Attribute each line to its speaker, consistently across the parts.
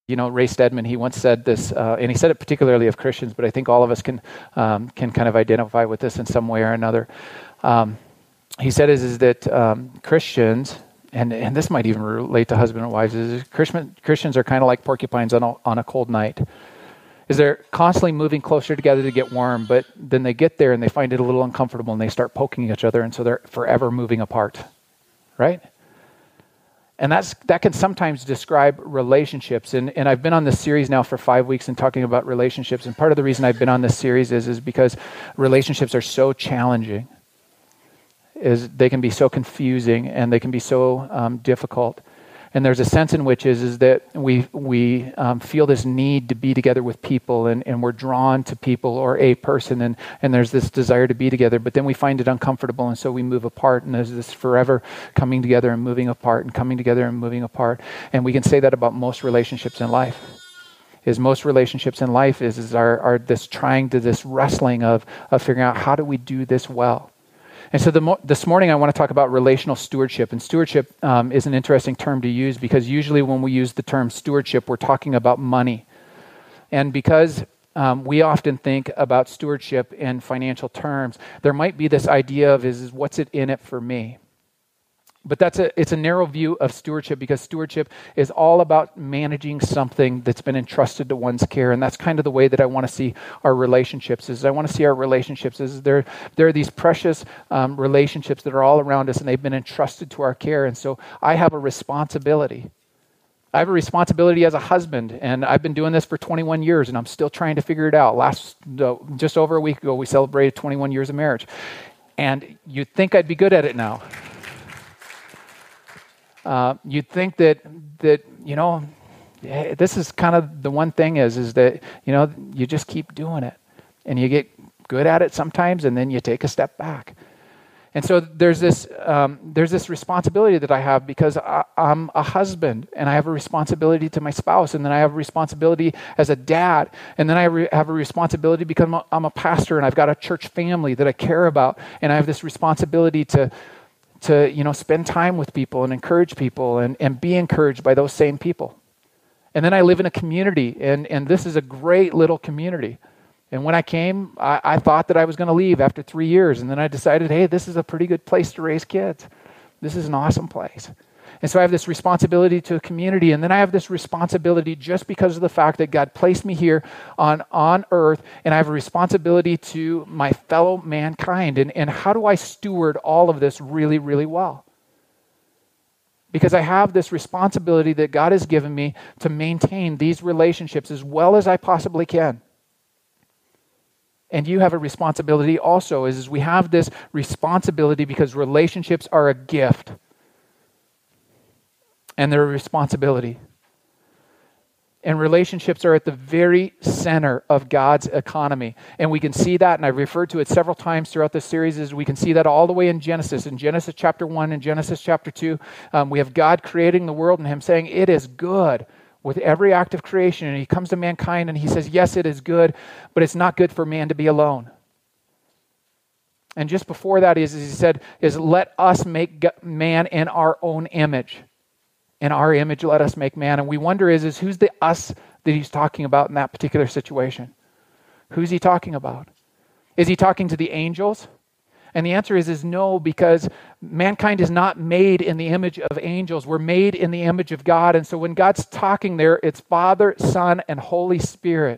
Speaker 1: Ray Stedman, he once said this, and he said it particularly of Christians, but I think all of us can kind of identify with this in some way or another. He said is that Christians, and this might even relate to husband and wives, is Christians are kind of like porcupines on a cold night. Is they're constantly moving closer together to get warm, but then they get there and they find it a little uncomfortable and they start poking each other, and so they're forever moving apart, right? And that can sometimes describe relationships. And I've been on this series now for 5 weeks and talking about relationships. And part of the reason I've been on this series is because relationships are so challenging. Is they can be so confusing and they can be so difficult. And there's a sense in which is that we feel this need to be together with people, and we're drawn to people or a person, and there's this desire to be together, but then we find it uncomfortable, and so we move apart, and there's this forever coming together and moving apart and coming together and moving apart. And we can say that about most relationships in life. Most relationships in life are this trying to this wrestling of figuring out how do we do this well. And so this morning I want to talk about relational stewardship. And stewardship is an interesting term to use because usually when we use the term stewardship, we're talking about money. And because we often think about stewardship in financial terms, there might be this idea of is what's it in it for me? But it's a narrow view of stewardship because stewardship is all about managing something that's been entrusted to one's care. And that's kind of the way that I want to see our relationships I want to see our relationships there are these precious relationships that are all around us and they've been entrusted to our care. And so I have a responsibility. I have a responsibility as a husband, and I've been doing this for 21 years and I'm still trying to figure it out. Just over a week ago, we celebrated 21 years of marriage. And you'd think I'd be good at it now. You'd think that this is kind of the one thing is that, you just keep doing it and you get good at it sometimes and then you take a step back. And so there's this responsibility that I have because I'm a husband and I have a responsibility to my spouse, and then I have a responsibility as a dad, and then I have a responsibility because I'm a pastor and I've got a church family that I care about, and I have this responsibility to spend time with people and encourage people and be encouraged by those same people. And then I live in a community, and this is a great little community. And when I came, I thought that I was going to leave after 3 years, and then I decided, hey, this is a pretty good place to raise kids. This is an awesome place. And so I have this responsibility to a community, and then I have this responsibility just because of the fact that God placed me here on earth, and I have a responsibility to my fellow mankind. And how do I steward all of this really, really well? Because I have this responsibility that God has given me to maintain these relationships as well as I possibly can. And you have a responsibility also, is we have this responsibility because relationships are a gift. And they're a responsibility. And relationships are at the very center of God's economy. And we can see that, and I've referred to it several times throughout this series, is we can see that all the way in Genesis. In Genesis chapter 1 and Genesis chapter 2, we have God creating the world and him saying, it is good with every act of creation. And he comes to mankind and he says, yes, it is good, but it's not good for man to be alone. And just before that he said, let us make man in our own image. In our image, let us make man. And we wonder is who's the us that he's talking about in that particular situation? Who's he talking about? Is he talking to the angels? And the answer is no, because mankind is not made in the image of angels. We're made in the image of God. And so when God's talking there, it's Father, Son, and Holy Spirit.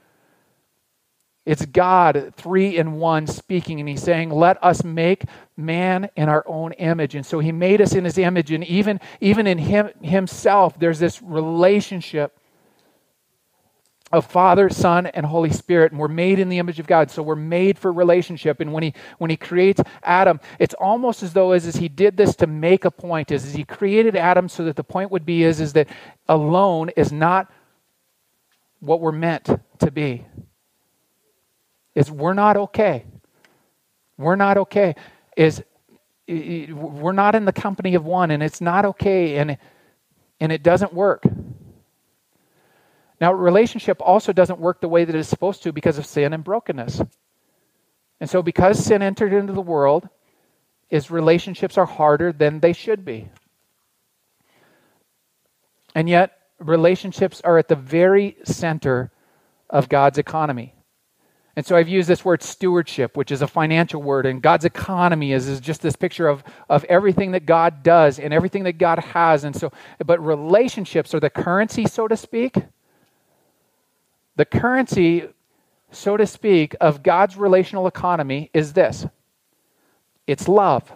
Speaker 1: It's God, 3 in 1, speaking, and he's saying, let us make man in our own image. And so he made us in his image, and even in himself, there's this relationship of Father, Son, and Holy Spirit, and we're made in the image of God, so we're made for relationship. And when he creates Adam, it's almost as though as he did this to make a point, as he created Adam so that the point would be is that alone is not what we're meant to be. We're not okay. We're not okay. We're not in the company of one, and it's not okay, and it doesn't work. Now, relationship also doesn't work the way that it's supposed to because of sin and brokenness. And so because sin entered into the world, relationships are harder than they should be. And yet, relationships are at the very center of God's economy. And so I've used this word stewardship, which is a financial word, and God's economy is just this picture of everything that God does and everything that God has. And so, but relationships are the currency, so to speak. The currency, so to speak, of God's relational economy is this. It's love.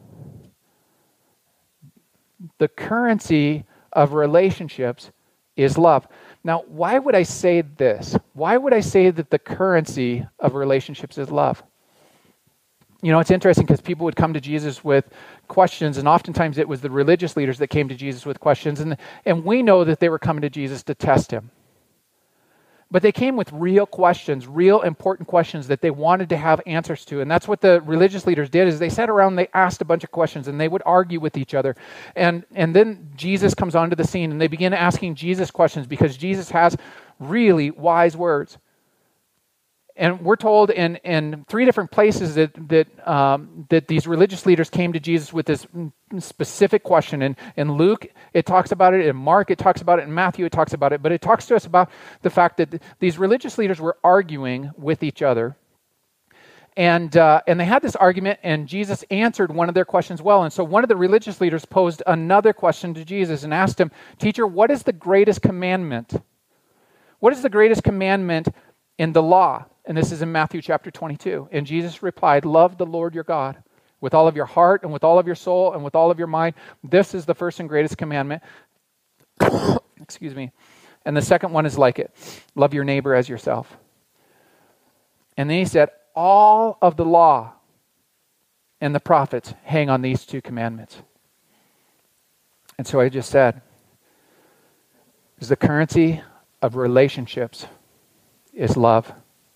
Speaker 1: The currency of relationships is love. Now, why would I say this? Why would I say that the currency of relationships is love? You know, it's interesting because people would come to Jesus with questions, and oftentimes it was the religious leaders that came to Jesus with questions, and we know that they were coming to Jesus to test him. But they came with real questions, real important questions that they wanted to have answers to. And that's what the religious leaders did, is they sat around, they asked a bunch of questions, and they would argue with each other. And then Jesus comes onto the scene, and they begin asking Jesus questions because Jesus has really wise words. And we're told in three different places that these religious leaders came to Jesus with this specific question. In Luke, it talks about it. In Mark, it talks about it. In Matthew, it talks about it. But it talks to us about the fact that these religious leaders were arguing with each other. And they had this argument, and Jesus answered one of their questions well. And so one of the religious leaders posed another question to Jesus and asked him, "Teacher, what is the greatest commandment? What is the greatest commandment in the law?" And this is in Matthew chapter 22. And Jesus replied, "Love the Lord your God with all of your heart and with all of your soul and with all of your mind. This is the first and greatest commandment." Excuse me. And the second one is like it. Love your neighbor as yourself. And then he said, all of the law and the prophets hang on these two commandments. And so I just said, is the currency of relationships is love.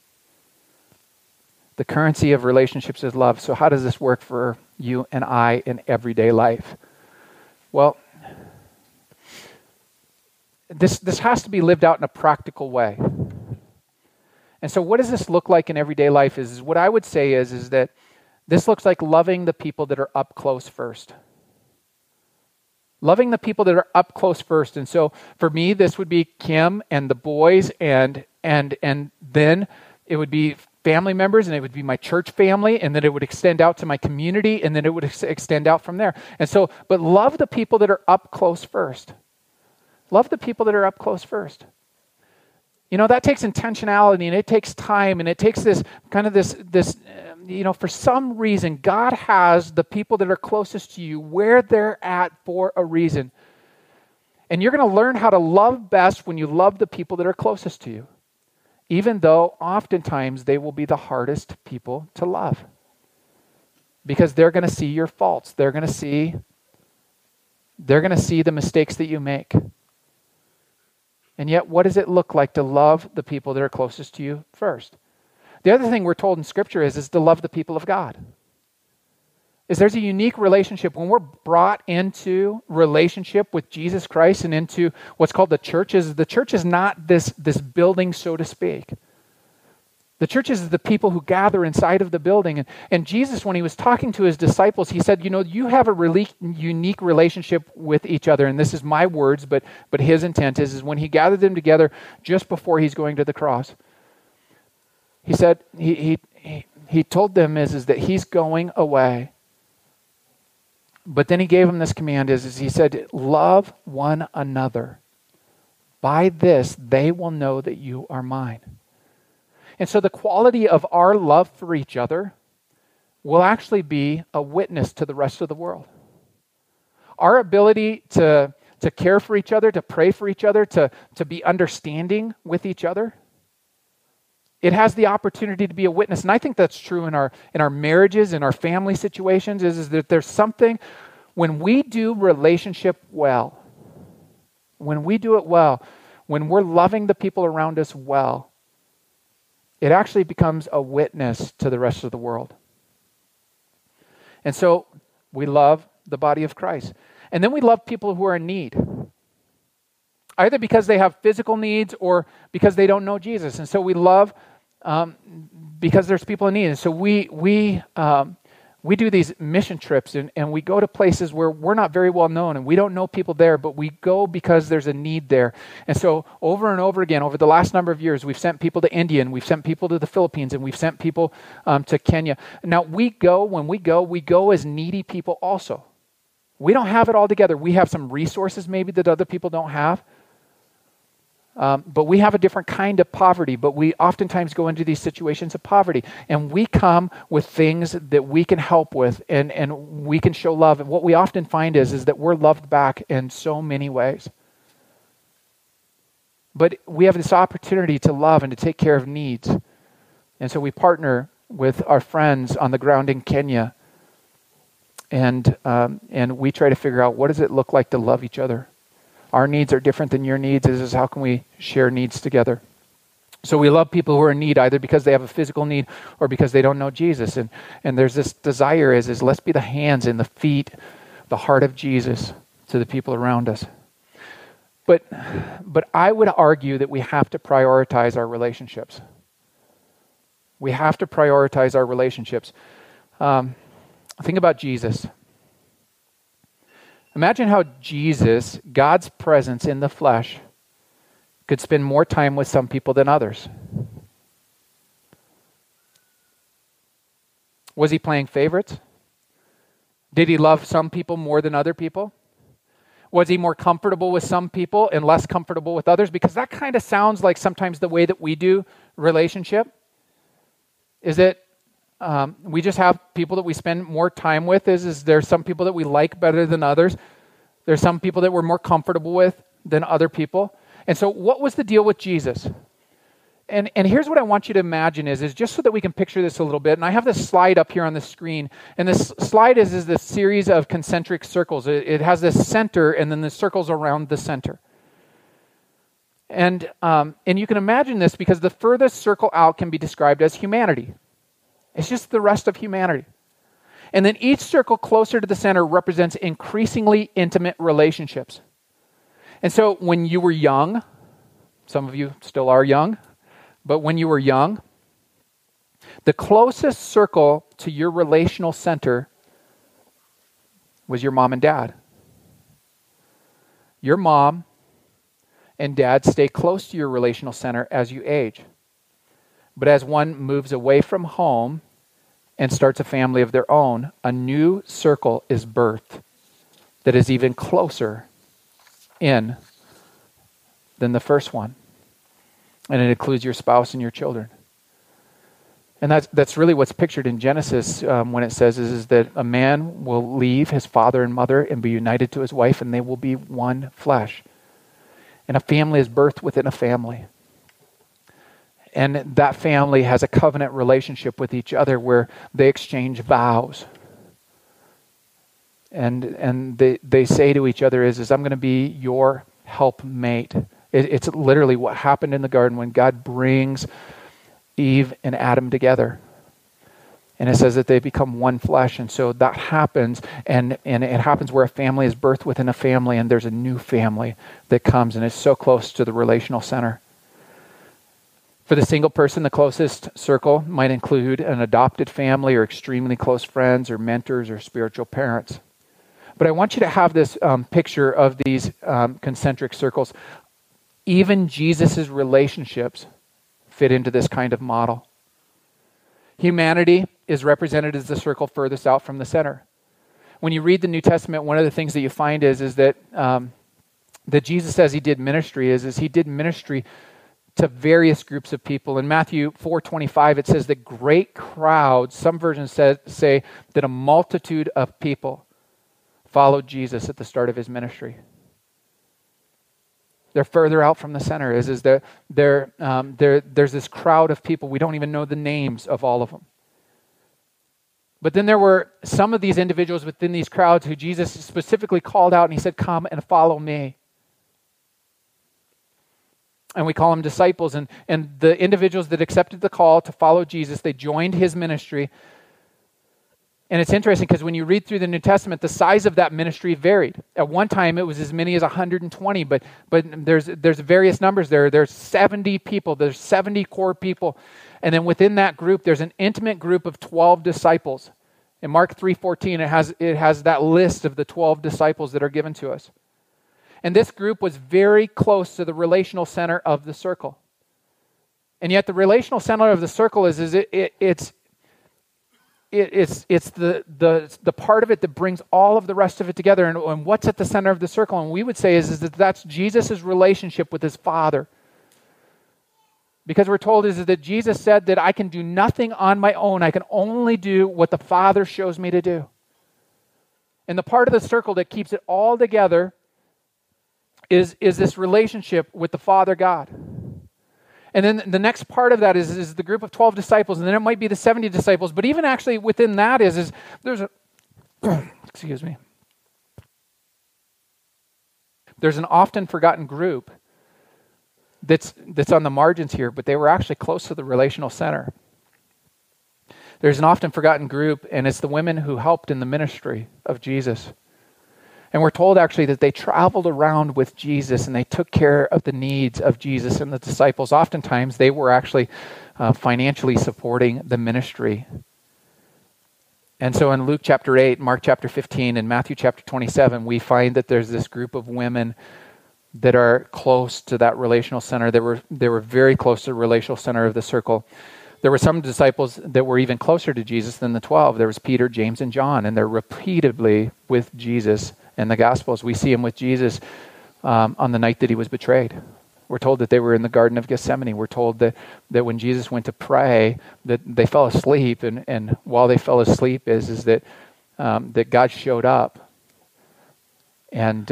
Speaker 1: The currency of relationships is love. So how does this work for you and I in everyday life? Well, this has to be lived out in a practical way. And so what does this look like in everyday life is what I would say is that this looks like loving the people that are up close first. Loving the people that are up close first. And so for me, this would be Kim and the boys, and then it would be family members, and it would be my church family, and then it would extend out to my community, and then it would extend out from there. And so, but love the people that are up close first. Love the people that are up close first. You know, that takes intentionality, and it takes time, and it takes this kind of this for some reason, God has the people that are closest to you where they're at for a reason. And you're going to learn how to love best when you love the people that are closest to you, even though oftentimes they will be the hardest people to love, because they're going to see your faults. They're going to see the mistakes that you make. And yet, what does it look like to love the people that are closest to you first? The other thing we're told in Scripture is to love the people of God. There's a unique relationship when we're brought into relationship with Jesus Christ and into what's called the church. The church is not this building, so to speak. The church is the people who gather inside of the building. And Jesus, when he was talking to his disciples, he said, you have a really unique relationship with each other. And this is my words, but his intent is when he gathered them together just before he's going to the cross. He said, he told them is that he's going away. But then he gave them this command is he said, love one another. By this, they will know that you are mine. And so the quality of our love for each other will actually be a witness to the rest of the world. Our ability to care for each other, to pray for each other, to be understanding with each other, it has the opportunity to be a witness. And I think that's true in our marriages, in our family situations, is that there's something, when we do relationship well, when we do it well, when we're loving the people around us well, it actually becomes a witness to the rest of the world. And so we love the body of Christ. And then we love people who are in need, either because they have physical needs or because they don't know Jesus. And so we love because there's people in need. And so we We do these mission trips and we go to places where we're not very well known and we don't know people there, but we go because there's a need there. And so over and over again, over the last number of years, we've sent people to India and we've sent people to the Philippines and we've sent people to Kenya. Now when we go as needy people also. We don't have it all together. We have some resources maybe that other people don't have. But we have a different kind of poverty, but we oftentimes go into these situations of poverty. And we come with things that we can help with and we can show love. And what we often find is that we're loved back in so many ways. But we have this opportunity to love and to take care of needs. And so we partner with our friends on the ground in Kenya. And we try to figure out, what does it look like to love each other? Our needs are different than your needs. This is how can we share needs together? So we love people who are in need, either because they have a physical need or because they don't know Jesus. And there's this desire is let's be the hands and the feet, the heart of Jesus to the people around us. But I would argue that we have to prioritize our relationships. We have to prioritize our relationships. Think about Jesus. Imagine how Jesus, God's presence in the flesh, could spend more time with some people than others. Was he playing favorites? Did he love some people more than other people? Was he more comfortable with some people and less comfortable with others? Because that kind of sounds like sometimes the way that we do relationship. Is that we just have people that we spend more time with. Is there some people that we like better than others? There's some people that we're more comfortable with than other people. And so what was the deal with Jesus? And here's what I want you to imagine is just so that we can picture this a little bit. And I have this slide up here on the screen. And this slide is this series of concentric circles. It has this center and then the circles around the center. And you can imagine this because the furthest circle out can be described as humanity. It's just the rest of humanity. And then each circle closer to the center represents increasingly intimate relationships. And so when you were young, some of you still are young, but when you were young, the closest circle to your relational center was your mom and dad. Your mom and dad stay close to your relational center as you age. But as one moves away from home and starts a family of their own, a new circle is birthed that is even closer in than the first one. And it includes your spouse and your children. And that's really what's pictured in Genesis when it says is that a man will leave his father and mother and be united to his wife, and they will be one flesh. And a family is birthed within a family. And that family has a covenant relationship with each other where they exchange vows. And they say to each other is I'm going to be your helpmate. It's literally what happened in the garden when God brings Eve and Adam together. And it says that they become one flesh. And so that happens, and it happens where a family is birthed within a family, and there's a new family that comes, and it's so close to the relational center. For the single person, the closest circle might include an adopted family or extremely close friends or mentors or spiritual parents. But I want you to have this picture of these concentric circles. Even Jesus' relationships fit into this kind of model. Humanity is represented as the circle furthest out from the center. When you read the New Testament, one of the things that you find is that Jesus says he did ministry is he did ministry to various groups of people. In Matthew 4:25, it says that great crowds, some versions say that a multitude of people followed Jesus at the start of his ministry. They're further out from the center. There's this crowd of people. We don't even know the names of all of them. But then there were some of these individuals within these crowds who Jesus specifically called out and he said, "Come and follow me." And we call them disciples. And the individuals that accepted the call to follow Jesus, they joined his ministry. And it's interesting because when you read through the New Testament, the size of that ministry varied. At one time, it was as many as 120, but there's various numbers there. There's 70 people. There's 70 core people. And then within that group, there's an intimate group of 12 disciples In Mark 3:14, it has that list of the 12 disciples that are given to us. And this group was very close to the relational center of the circle. And yet the relational center of the circle it's the part of it that brings all of the rest of it together. And what's at the center of the circle? And we would say is that that's Jesus' relationship with his Father. Because we're told is that Jesus said that I can do nothing on my own. I can only do what the Father shows me to do. And the part of the circle that keeps it all together is this relationship with the Father God. And then the next part of that is the group of 12 disciples, and then it might be the 70 disciples. But even actually within that is there's a excuse me. There's an often forgotten group that's on the margins here, but they were actually close to the relational center. There's an often forgotten group, and it's the women who helped in the ministry of Jesus. And we're told actually that they traveled around with Jesus and they took care of the needs of Jesus and the disciples. Oftentimes they were actually financially supporting the ministry. And so in Luke chapter 8, Mark chapter 15, and Matthew chapter 27, we find that there's this group of women that are close to that relational center. They were very close to the relational center of the circle. There were some disciples that were even closer to Jesus than the 12. There was Peter, James, and John, and they're repeatedly with Jesus in the Gospels. We see him with Jesus on the night that he was betrayed. We're told that they were in the Garden of Gethsemane. We're told that when Jesus went to pray, that they fell asleep, and while they fell asleep is that God showed up, and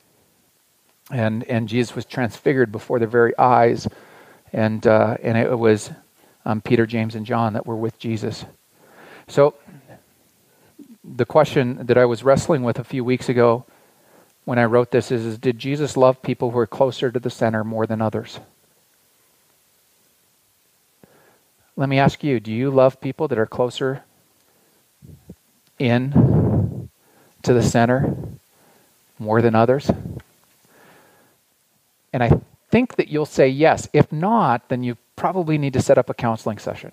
Speaker 1: Jesus was transfigured before their very eyes, and it was Peter, James, and John that were with Jesus. So the question that I was wrestling with a few weeks ago when I wrote this is did Jesus love people who are closer to the center more than others? Let me ask you, do you love people that are closer in to the center more than others? And I think that you'll say yes. If not, then you probably need to set up a counseling session.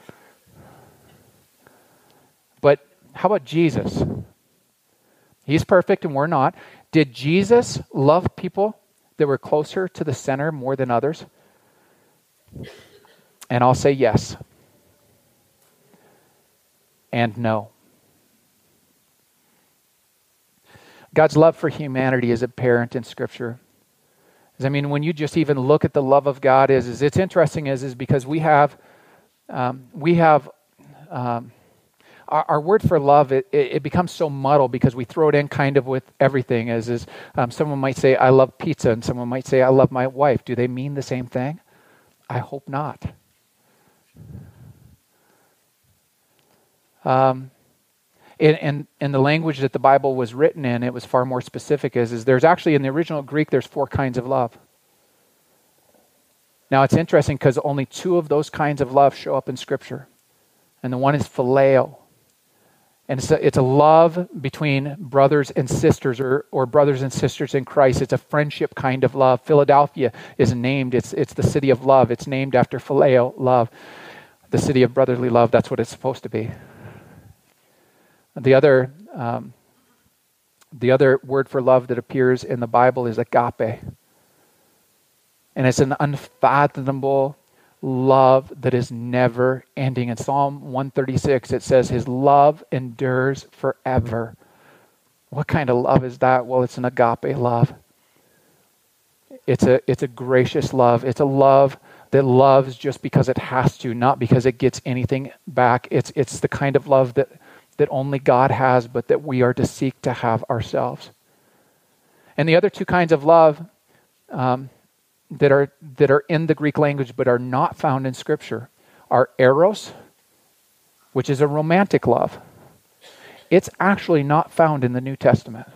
Speaker 1: But how about Jesus? He's perfect and we're not. Did Jesus love people that were closer to the center more than others? And I'll say yes. And no. God's love for humanity is apparent in Scripture. I mean, when you just even look at the love of God, it's interesting is because we have our word for love. It becomes so muddled because we throw it in kind of with everything. Someone might say, "I love pizza," and someone might say, "I love my wife." Do they mean the same thing? I hope not. In the language that the Bible was written in, it was far more specific. There's actually, in the original Greek, there's 4 kinds of love. Now, it's interesting because only 2 of those kinds of love show up in Scripture. And the one is phileo. And it's a love between brothers and sisters or brothers and sisters in Christ. It's a friendship kind of love. Philadelphia is named, it's the city of love. It's named after phileo, love. The city of brotherly love, that's what it's supposed to be. The other word for love that appears in the Bible is agape. And it's an unfathomable love that is never ending. In Psalm 136, it says, His love endures forever. What kind of love is that? Well, it's an agape love. It's a gracious love. It's a love that loves just because it has to, not because it gets anything back. It's the kind of love that only God has, but that we are to seek to have ourselves. And the other 2 kinds of love that are in the Greek language but are not found in Scripture are eros, which is a romantic love. It's actually not found in the New Testament.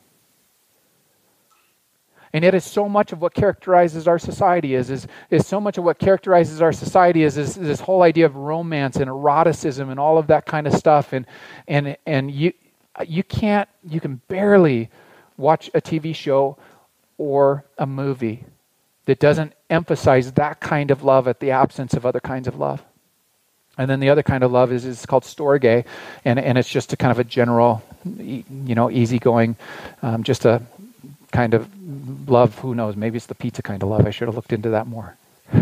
Speaker 1: And yet it's so much of what characterizes our society is so much of what characterizes our society is this whole idea of romance and eroticism and all of that kind of stuff. And you can barely watch a TV show or a movie that doesn't emphasize that kind of love at the absence of other kinds of love. And then the other kind of love is called storge, and it's just a kind of a general, easygoing, just a kind of love. Who knows? Maybe it's the pizza kind of love. I should have looked into that more.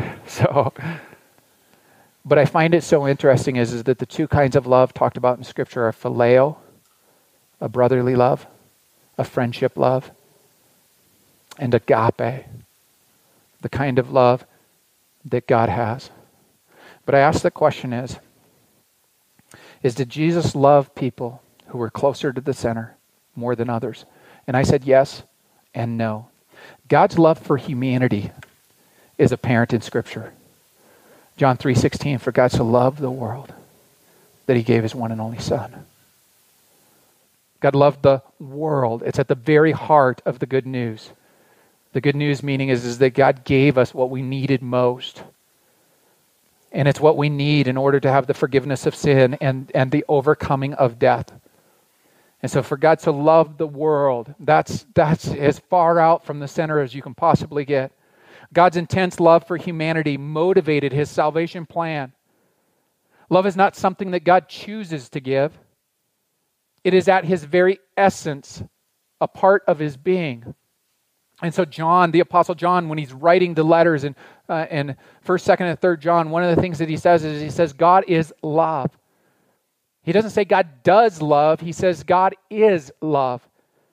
Speaker 1: But I find it so interesting is that the two kinds of love talked about in Scripture are phileo, a brotherly love, a friendship love, and agape, the kind of love that God has. But I ask the question is did Jesus love people who were closer to the center more than others? And I said yes and no. God's love for humanity is apparent in Scripture. John 3:16, for God so loved the world that he gave his one and only Son. God loved the world. It's at the very heart of the good news. The good news meaning is that God gave us what we needed most. And it's what we need in order to have the forgiveness of sin and the overcoming of death. And so for God to love the world, that's as far out from the center as you can possibly get. God's intense love for humanity motivated his salvation plan. Love is not something that God chooses to give. It is at his very essence, a part of his being. And so John, the Apostle John, when he's writing the letters in 1st, 2nd, and 3rd John, one of the things that he says is he says God is love. He doesn't say God does love. He says God is love.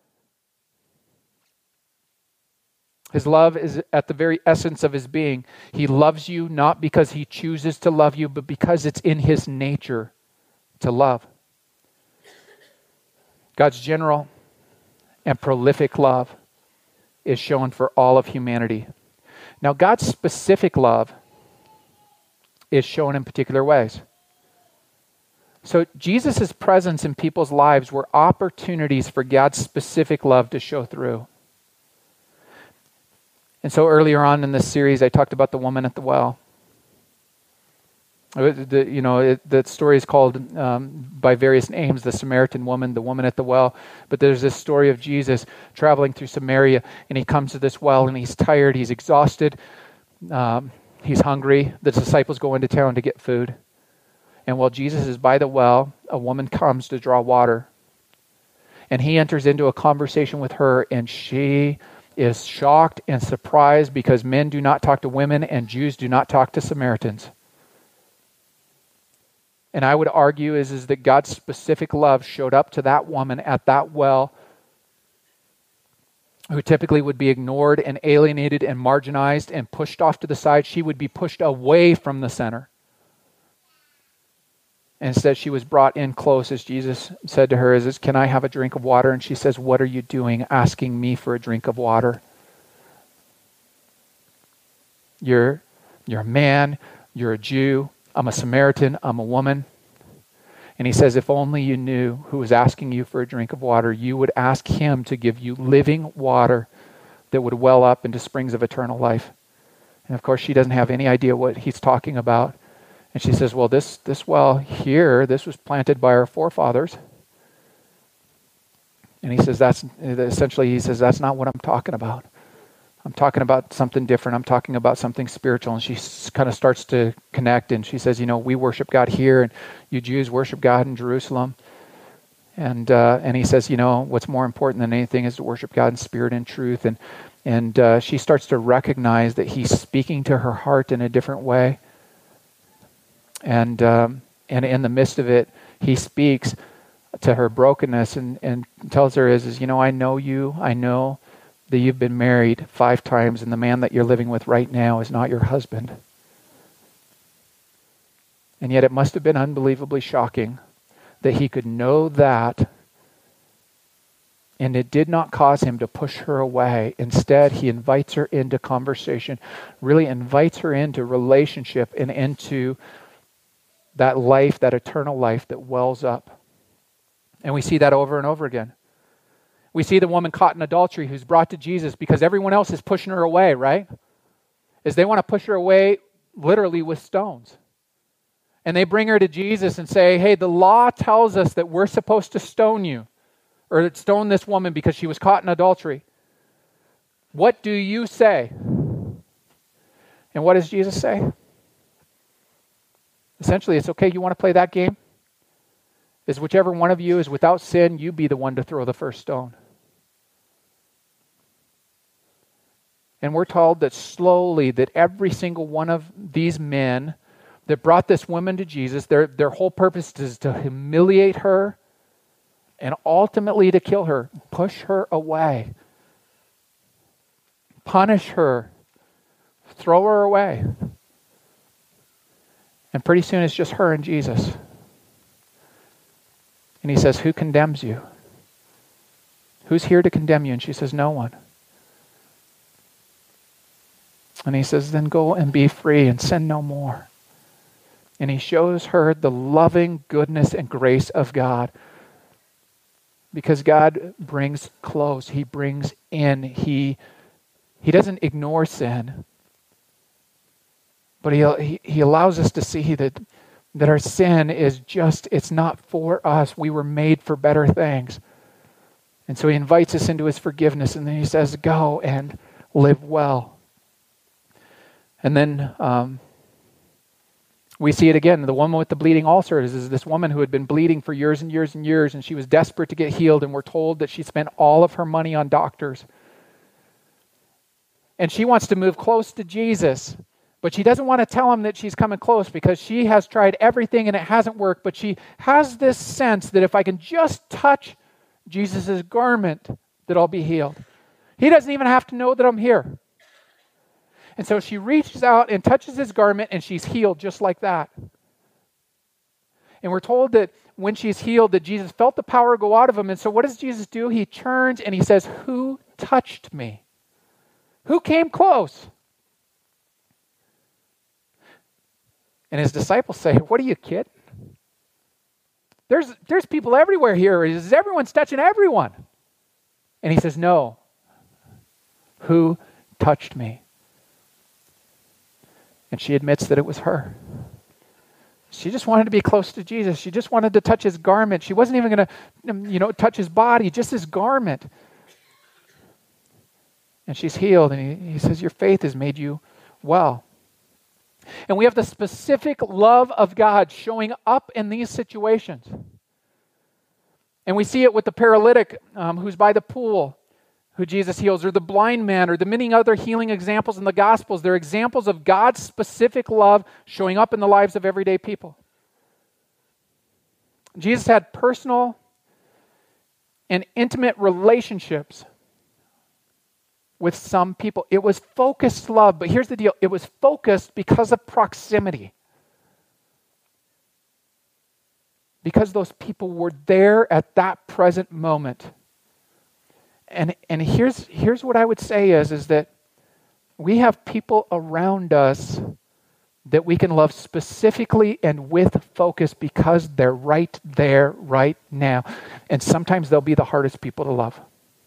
Speaker 1: His love is at the very essence of his being. He loves you not because he chooses to love you, but because it's in his nature to love. God's general and prolific love is shown for all of humanity. Now, God's specific love is shown in particular ways. So, Jesus' presence in people's lives were opportunities for God's specific love to show through. And so earlier on in this series, I talked about the woman at the well. The story is called by various names, the Samaritan woman, the woman at the well. But there's this story of Jesus traveling through Samaria, and he comes to this well, and he's tired, he's exhausted, he's hungry. The disciples go into town to get food. And while Jesus is by the well, a woman comes to draw water. And he enters into a conversation with her, and she is shocked and surprised because men do not talk to women and Jews do not talk to Samaritans. And I would argue is that God's specific love showed up to that woman at that well who typically would be ignored and alienated and marginalized and pushed off to the side. She would be pushed away from the center. Instead, she was brought in close, as Jesus said to her, can I have a drink of water? And she says, what are you doing asking me for a drink of water? You're a man, you're a Jew, I'm a Samaritan, I'm a woman. And he says, if only you knew who was asking you for a drink of water, you would ask him to give you living water that would well up into springs of eternal life. And of course, she doesn't have any idea what he's talking about. And she says, well, this well here, this was planted by our forefathers. And he says, that's not what I'm talking about. I'm talking about something different. I'm talking about something spiritual. And she kind of starts to connect. And she says, we worship God here, and you Jews worship God in Jerusalem. And he says, what's more important than anything is to worship God in spirit and truth. And she starts to recognize that he's speaking to her heart in a different way. And in the midst of it, he speaks to her brokenness and tells her I know you. I know that you've been married 5 times, and the man that you're living with right now is not your husband. And yet it must have been unbelievably shocking that he could know that, and it did not cause him to push her away. Instead, he invites her into conversation, really invites her into relationship and into that life, that eternal life that wells up. And we see that over and over again. We see the woman caught in adultery who's brought to Jesus because everyone else is pushing her away, right? Is they want to push her away literally with stones. And they bring her to Jesus and say, hey, the law tells us that we're supposed to stone you, or stone this woman because she was caught in adultery. What do you say? And what does Jesus say? Essentially, it's okay, you want to play that game? Is whichever one of you is without sin, you be the one to throw the first stone. And we're told that slowly, that every single one of these men that brought this woman to Jesus, their whole purpose is to humiliate her and ultimately to kill her, push her away, punish her, throw her away. And pretty soon it's just her and Jesus. And he says, who condemns you? Who's here to condemn you? And she says, no one. And he says, then go and be free and sin no more. And he shows her the loving goodness and grace of God. Because God brings close. He brings in. He doesn't ignore sin. But he allows us to see that our sin is just, it's not for us. We were made for better things. And so he invites us into his forgiveness, and then he says, go and live well. And then we see it again. The woman with the bleeding ulcer is this woman who had been bleeding for years and years and years, and she was desperate to get healed, and we're told that she spent all of her money on doctors. And she wants to move close to Jesus. But she doesn't want to tell him that she's coming close because she has tried everything and it hasn't worked. But she has this sense that if I can just touch Jesus' garment, that I'll be healed. He doesn't even have to know that I'm here. And so she reaches out and touches his garment and she's healed just like that. And we're told that when she's healed that Jesus felt the power go out of him. And so what does Jesus do? He turns and he says, who touched me? Who came close? And his disciples say, what are you kidding? There's people everywhere here. Everyone's touching everyone. And he says, no. Who touched me? And she admits that it was her. She just wanted to be close to Jesus. She just wanted to touch his garment. She wasn't even going to, touch his body, just his garment. And she's healed. And he says, your faith has made you well. And we have the specific love of God showing up in these situations. And we see it with the paralytic who's by the pool, who Jesus heals, or the blind man, or the many other healing examples in the Gospels. They're examples of God's specific love showing up in the lives of everyday people. Jesus had personal and intimate relationships with some people. It was focused love, but here's the deal. It was focused because of proximity. Because those people were there at that present moment. And here's what I would say is that we have people around us that we can love specifically and with focus because they're right there right now. And sometimes they'll be the hardest people to love.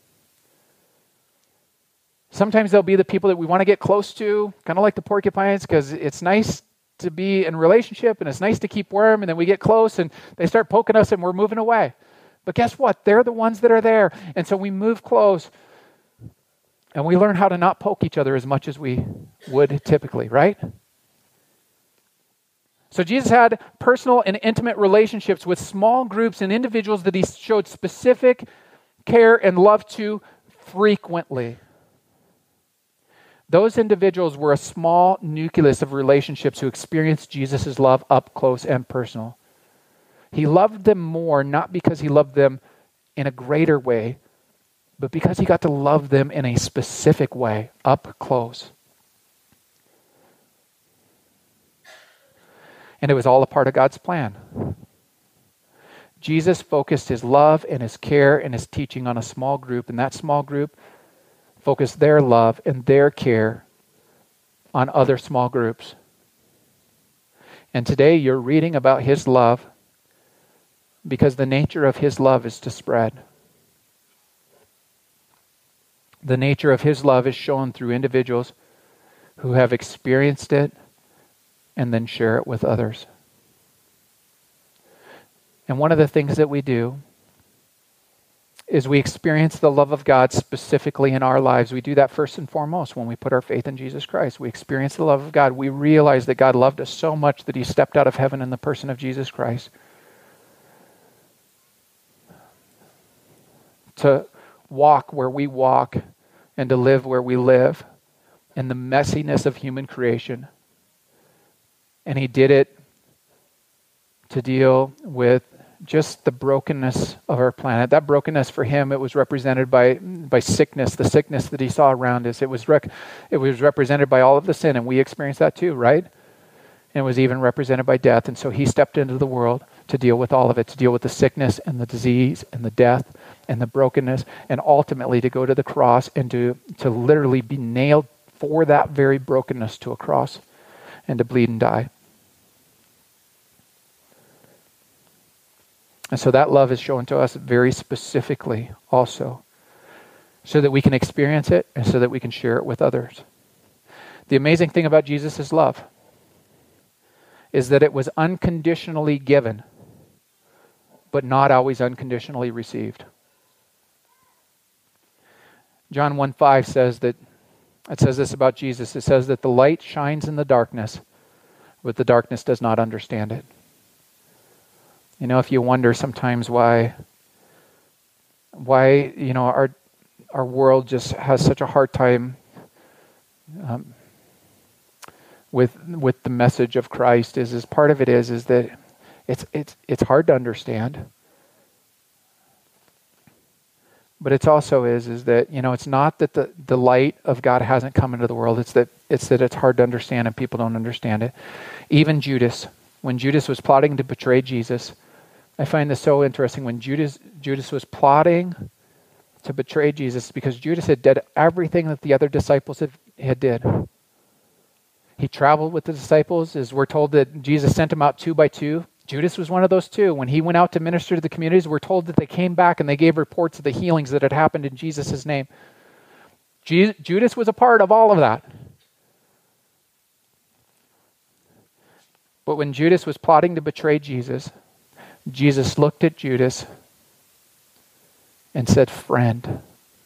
Speaker 1: Sometimes they'll be the people that we want to get close to, kind of like the porcupines, because it's nice to be in a relationship and it's nice to keep warm, and then we get close and they start poking us and we're moving away. But guess what? They're the ones that are there. And so we move close and we learn how to not poke each other as much as we would typically, right? So Jesus had personal and intimate relationships with small groups and individuals that he showed specific care and love to frequently. Those individuals were a small nucleus of relationships who experienced Jesus' love up close and personal. He loved them more, not because he loved them in a greater way, but because he got to love them in a specific way, up close. And it was all a part of God's plan. Jesus focused his love and his care and his teaching on a small group, and that small group focused their love and their care on other small groups. And today you're reading about his love because the nature of his love is to spread. The nature of his love is shown through individuals who have experienced it and then share it with others. And one of the things that we do is we experience the love of God specifically in our lives. We do that first and foremost when we put our faith in Jesus Christ. We experience the love of God. We realize that God loved us so much that he stepped out of heaven in the person of Jesus Christ to walk where we walk and to live where we live in the messiness of human creation. And he did it to deal with just the brokenness of our planet. That brokenness for him, it was represented by sickness, the sickness that he saw around us. It was represented by all of the sin, and we experience that too, right? And it was even represented by death. And so he stepped into the world to deal with all of it, to deal with the sickness and the disease and the death and the brokenness, and ultimately to go to the cross and to literally be nailed for that very brokenness to a cross and to bleed and die. And so that love is shown to us very specifically also, so that we can experience it and so that we can share it with others. The amazing thing about Jesus' love is that it was unconditionally given, but not always unconditionally received. John 1:5 says that, it says this about Jesus. It says that the light shines in the darkness, but the darkness does not understand it. You know, if you wonder sometimes why our world just has such a hard time with the message of Christ, is part of it is that it's hard to understand. But it's also is that, you know, it's not that the light of God hasn't come into the world. It's that it's hard to understand and people don't understand it. Even Judas, when Judas was plotting to betray Jesus, I find this so interesting. When Judas was plotting to betray Jesus, because Judas had did everything that the other disciples had did. He traveled with the disciples, as we're told that Jesus sent them out 2 by 2. Judas was one of those 2. When he went out to minister to the communities, we're told that they came back and they gave reports of the healings that had happened in Jesus' name. Judas was a part of all of that. But when Judas was plotting to betray Jesus, Jesus looked at Judas and said, "Friend,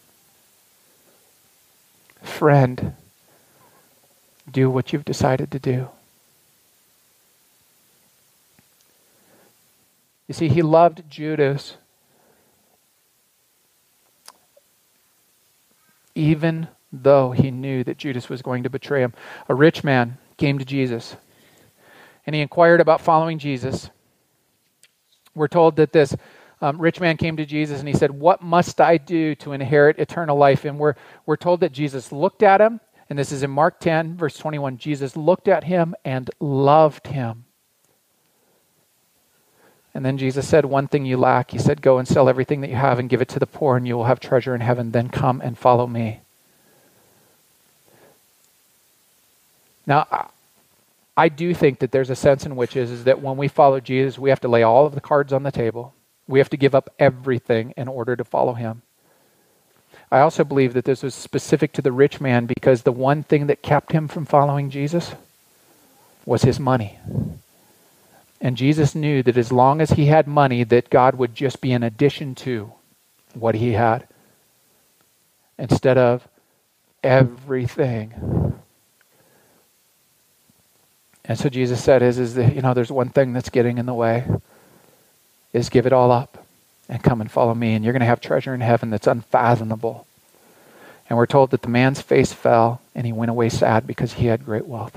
Speaker 1: do what you've decided to do." You see, he loved Judas even though he knew that Judas was going to betray him. A rich man came to Jesus and he inquired about following Jesus. We're told that this rich man came to Jesus and he said, "What must I do to inherit eternal life?" And we're told that Jesus looked at him, and this is in Mark 10, verse 21. Jesus looked at him and loved him. And then Jesus said, "One thing you lack." He said, "Go and sell everything that you have and give it to the poor, and you will have treasure in heaven. Then come and follow me." Now, I do think that there's a sense in which is that when we follow Jesus, we have to lay all of the cards on the table. We have to give up everything in order to follow him. I also believe that this was specific to the rich man because the one thing that kept him from following Jesus was his money. And Jesus knew that as long as he had money, that God would just be an addition to what he had instead of everything. And so Jesus said is that, you know, there's one thing that's getting in the way, is give it all up and come and follow me, and you're going to have treasure in heaven that's unfathomable. And we're told that the man's face fell and he went away sad because he had great wealth.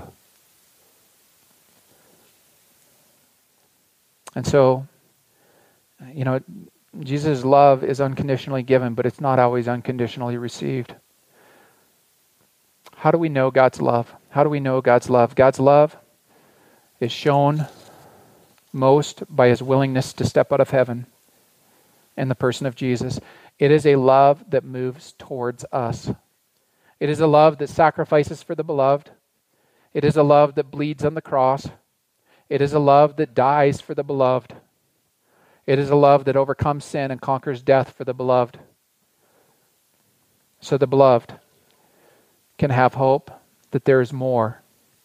Speaker 1: And so, you know, Jesus' love is unconditionally given, but it's not always unconditionally received. How do we know God's love? How do we know God's love? God's love is shown most by his willingness to step out of heaven in the person of Jesus. It is a love that moves towards us. It is a love that sacrifices for the beloved. It is a love that bleeds on the cross. It is a love that dies for the beloved. It is a love that overcomes sin and conquers death for the beloved. So the beloved can have hope that there is more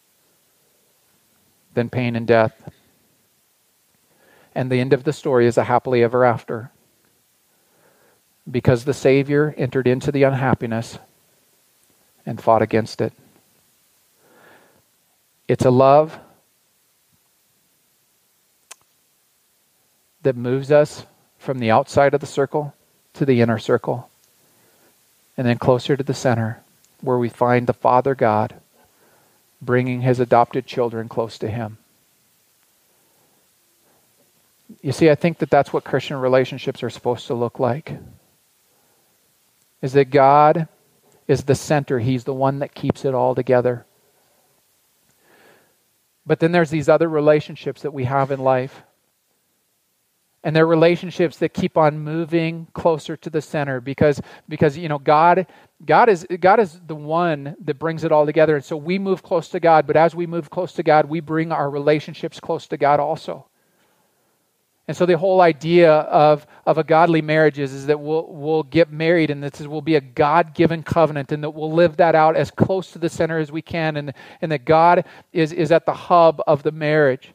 Speaker 1: than pain and death. And the end of the story is a happily ever after. because the Savior entered into the unhappiness and fought against it. It's a love that moves us from the outside of the circle to the inner circle, and then closer to the center, where we find the Father God bringing his adopted children close to him. You see, I think that that's what Christian relationships are supposed to look like. Is that God is the center. He's the one that keeps it all together. But then there's these other relationships that we have in life. And they're relationships that keep on moving closer to the center because God is the one that brings it all together. And so we move close to God, but as we move close to God, we bring our relationships close to God also. And so the whole idea of a godly marriage is that we'll get married, and this will be a God-given covenant, and that we'll live that out as close to the center as we can, and that God is at the hub of the marriage.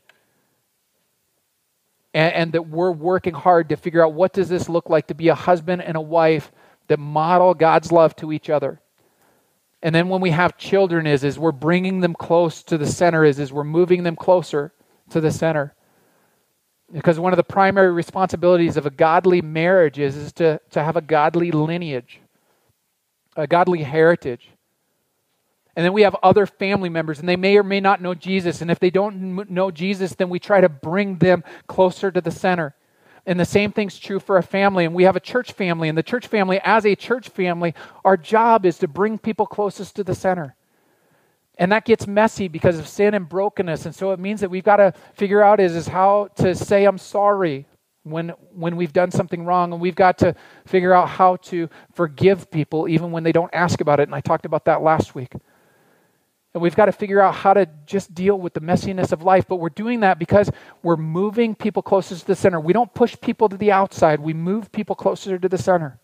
Speaker 1: And that we're working hard to figure out what does this look like to be a husband and a wife that model God's love to each other. And then when we have children is we're bringing them close to the center, is we're moving them closer to the center. Because one of the primary responsibilities of a godly marriage is to have a godly lineage, a godly heritage. And then we have other family members, and they may or may not know Jesus. And if they don't know Jesus, then we try to bring them closer to the center. And the same thing's true for a family. And we have a church family. And the church family, as a church family, our job is to bring people closest to the center. And that gets messy because of sin and brokenness. And so it means that we've got to figure out is how to say I'm sorry when we've done something wrong. And we've got to figure out how to forgive people even when they don't ask about it. And I talked about that last week. And we've got to figure out how to just deal with the messiness of life. But we're doing that because we're moving people closest to the center. We don't push people to the outside. We move people closer to the center.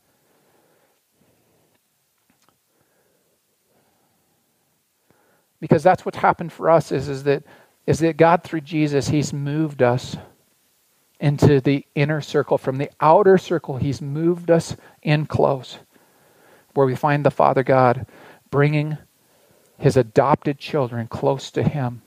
Speaker 1: Because that's what's happened for us is that God through Jesus, he's moved us into the inner circle. From the outer circle, he's moved us in close, where we find the Father God bringing his adopted children close to him.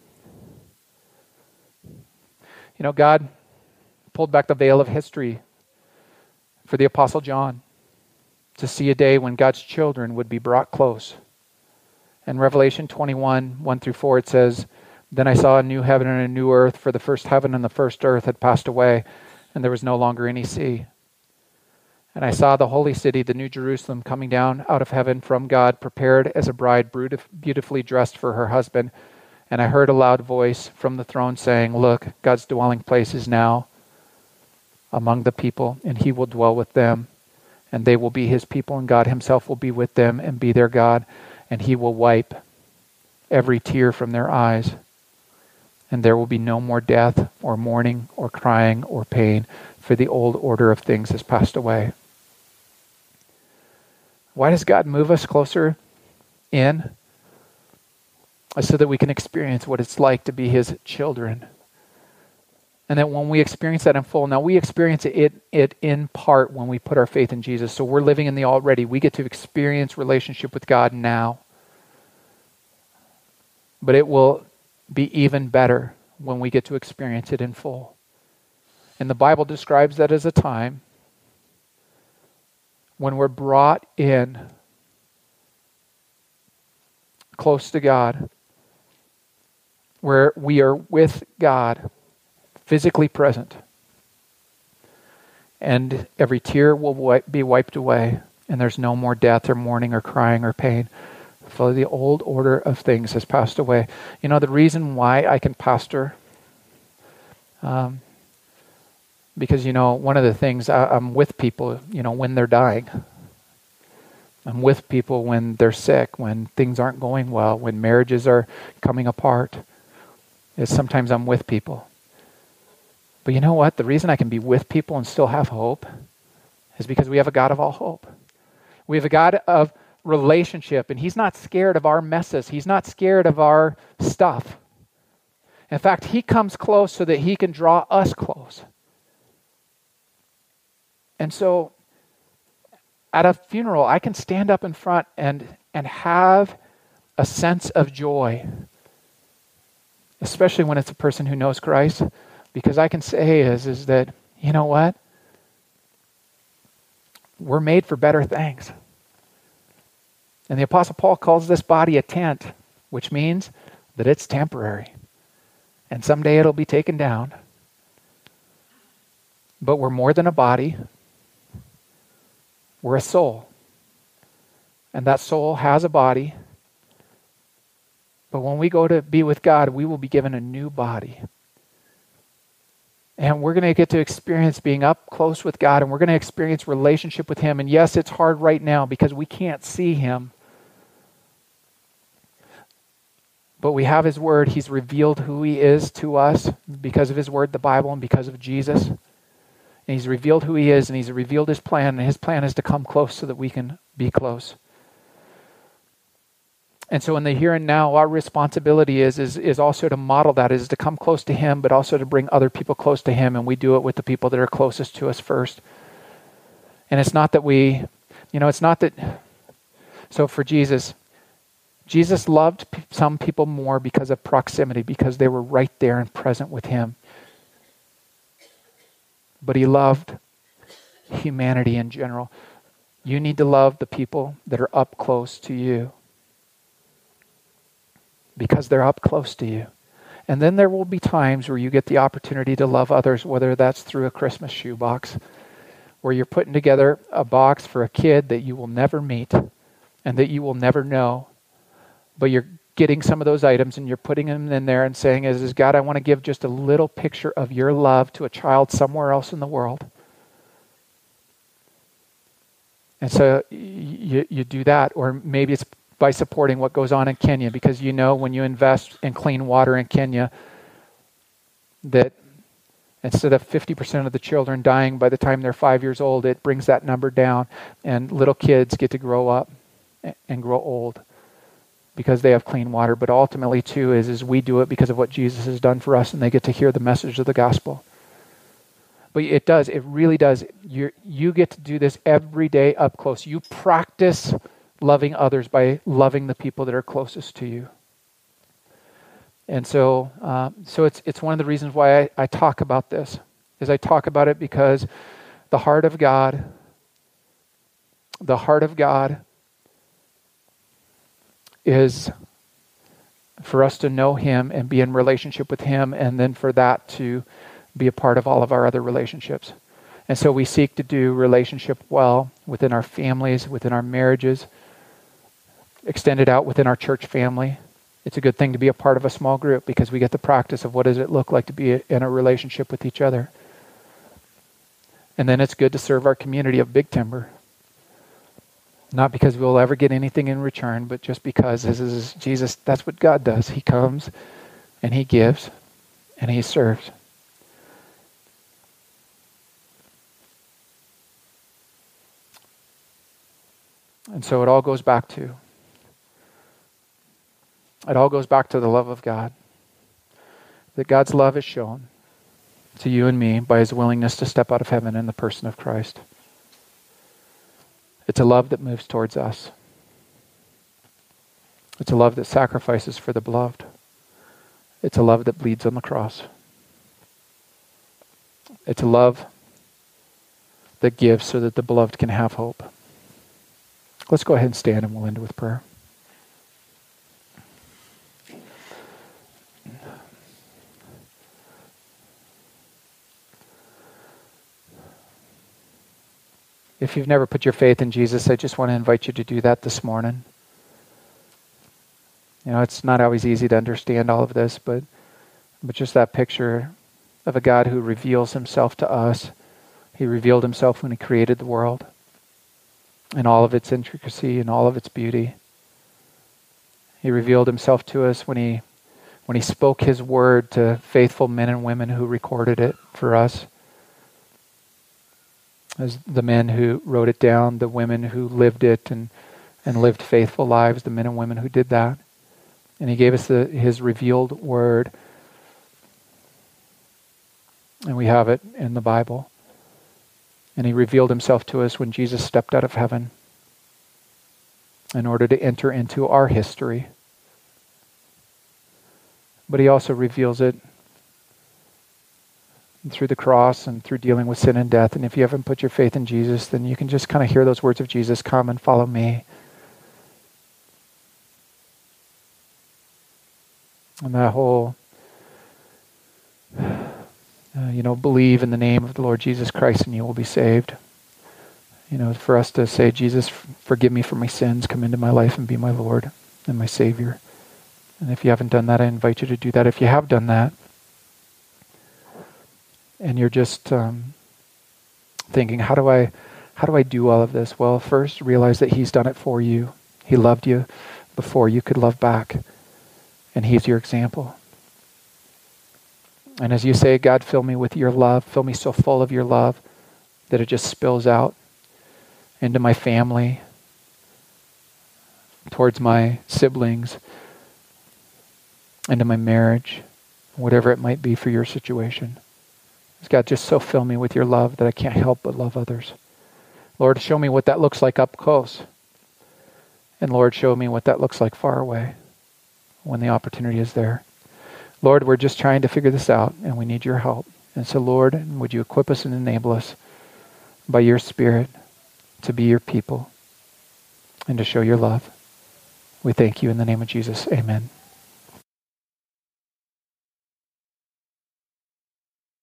Speaker 1: You know, God pulled back the veil of history for the Apostle John to see a day when God's children would be brought close. In Revelation 21, 1-4, it says, "Then I saw a new heaven and a new earth, for the first heaven and the first earth had passed away, and there was no longer any sea. And I saw the holy city, the new Jerusalem, coming down out of heaven from God, prepared as a bride beautifully dressed for her husband. And I heard a loud voice from the throne saying, 'Look, God's dwelling place is now among the people, and he will dwell with them. And they will be his people, and God himself will be with them and be their God. And he will wipe every tear from their eyes. And there will be no more death or mourning or crying or pain, for the old order of things has passed away.'" Why does God move us closer in? So that we can experience what it's like to be his children. And that when we experience that in full, now we experience it in part when we put our faith in Jesus. So we're living in the already. We get to experience relationship with God now. But it will be even better when we get to experience it in full. And the Bible describes that as a time when we're brought in close to God, where we are with God, physically present, and every tear will be wiped away, and there's no more death or mourning or crying or pain, for the old order of things has passed away. You know, the reason why I can pastor, because, you know, one of the things, I'm with people, you know, when they're dying. I'm with people when they're sick, when things aren't going well, when marriages are coming apart. Sometimes I'm with people. But you know what? The reason I can be with people and still have hope is because we have a God of all hope. We have a God of relationship, and he's not scared of our messes. He's not scared of our stuff. In fact, he comes close so that he can draw us close. And so at a funeral, I can stand up in front and have a sense of joy, especially when it's a person who knows Christ, because I can say is that, you know what? We're made for better things. And the Apostle Paul calls this body a tent, which means that it's temporary. And someday it'll be taken down. But we're more than a body. We're a soul. And that soul has a body. But when we go to be with God, we will be given a new body. And we're going to get to experience being up close with God, and we're going to experience relationship with Him. And yes, it's hard right now because we can't see Him. But we have His Word. He's revealed who He is to us because of His Word, the Bible, and because of Jesus. And He's revealed who He is, and He's revealed His plan, and His plan is to come close so that we can be close. And so in the here and now, our responsibility is also to model that, is to come close to Him, but also to bring other people close to Him, and we do it with the people that are closest to us first. And it's not that so for Jesus loved some people more because of proximity, because they were right there and present with Him. But He loved humanity in general. You need to love the people that are up close to you, because they're up close to you. And then there will be times where you get the opportunity to love others, whether that's through a Christmas shoebox, where you're putting together a box for a kid that you will never meet and that you will never know. But you're getting some of those items and you're putting them in there and saying, is God, I want to give just a little picture of your love to a child somewhere else in the world. And so you do that, or maybe it's by supporting what goes on in Kenya, because you know when you invest in clean water in Kenya, that instead of 50% of the children dying by the time they're 5 years old, it brings that number down, and little kids get to grow up and grow old because they have clean water. But ultimately too is we do it because of what Jesus has done for us, and they get to hear the message of the gospel. But it really does. You get to do this every day up close. You practice loving others by loving the people that are closest to you. And so it's one of the reasons why I talk about this, is I talk about it because the heart of God is for us to know Him and be in relationship with Him, and then for that to be a part of all of our other relationships. And so we seek to do relationship well within our families, within our marriages, extended out within our church family. It's a good thing to be a part of a small group because we get the practice of what does it look like to be in a relationship with each other. And then it's good to serve our community of Big Timber. Not because we'll ever get anything in return, but just because this is Jesus, that's what God does. He comes and He gives and He serves. And so it all goes back to the love of God. That God's love is shown to you and me by His willingness to step out of heaven in the person of Christ. It's a love that moves towards us. It's a love that sacrifices for the beloved. It's a love that bleeds on the cross. It's a love that gives so that the beloved can have hope. Let's go ahead and stand and we'll end with prayer. If you've never put your faith in Jesus, I just want to invite you to do that this morning. You know, it's not always easy to understand all of this, but just that picture of a God who reveals Himself to us. He revealed Himself when He created the world, in all of its intricacy and all of its beauty. He revealed Himself to us when He spoke His word to faithful men and women who recorded it for us. As the men who wrote it down, the women who lived it and lived faithful lives, the men and women who did that. And He gave us His revealed word. And we have it in the Bible. And he revealed himself to us when Jesus stepped out of heaven in order to enter into our history. But he also reveals it through the cross and through dealing with sin and death. And if you haven't put your faith in Jesus, then you can just kind of hear those words of Jesus, come and follow me. And that whole, believe in the name of the Lord Jesus Christ and you will be saved. For us to say, Jesus, forgive me for my sins, come into my life and be my Lord and my Savior. And if you haven't done that, I invite you to do that. If you have done that, and you're just thinking, how do I do all of this? Well, first realize that he's done it for you. He loved you before you could love back. And he's your example. And as you say, God, fill me with your love, fill me so full of your love that it just spills out into my family, towards my siblings, into my marriage, whatever it might be for your situation. God, just so fill me with your love that I can't help but love others. Lord, show me what that looks like up close. And Lord, show me what that looks like far away when the opportunity is there. Lord, we're just trying to figure this out and we need your help. And so, Lord, would you equip us and enable us by your Spirit to be your people and to show your love. We thank you in the name of Jesus. Amen.